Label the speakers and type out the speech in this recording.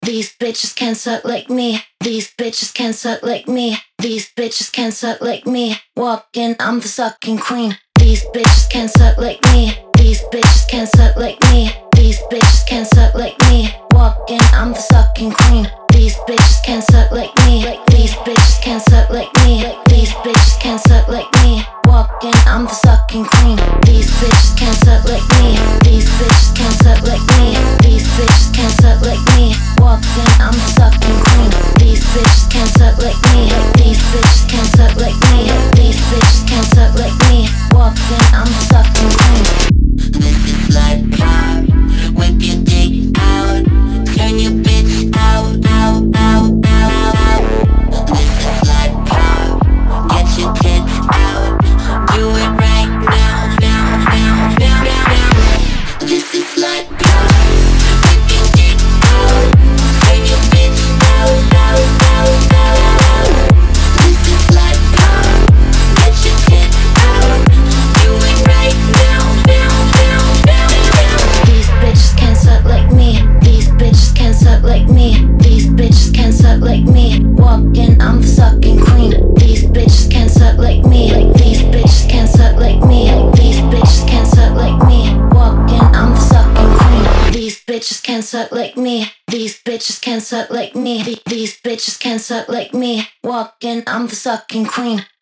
Speaker 1: These bitches can suck like me. These bitches can suck like me. These bitches can suck like me. Walking, I'm the sucking queen. These bitches can suck like me. These bitches can suck like me. These bitches can suck like me. Walking, I'm the sucking queen. These bitches can suck like me. These bitches can suck like me. These bitches can suck like me. Walking, I'm the sucking queen. These bitches can suck like me. These bitches can suck like me. These bitches can suck like me. Walking, I'm the sucking queen. These bitches can suck like me. These bitches can suck like me. These bitches can suck like me. Walking, I'm the sucking queen.
Speaker 2: This is like pop. Whip your dick out. Turn your bitch out, out, out, out, out. This is like pop. Get your tits out. Do it right now, now, now, now, now. This is like pop. Whip your dick out. Turn your bitch out, out, out, out. This is like pop. Get your tits out. Do it right now, now, now, now, now.
Speaker 1: These bitches can suck like me. These bitches can suck like me. These bitches can suck like me. Walking, I'm the sucking queen. These bitches can suck like me. These bitches can suck like me. These bitches can suck like me. Walking, I'm the sucking queen. These bitches can suck like me. These bitches can suck like me. These bitches can suck like me. Walking, I'm the sucking queen.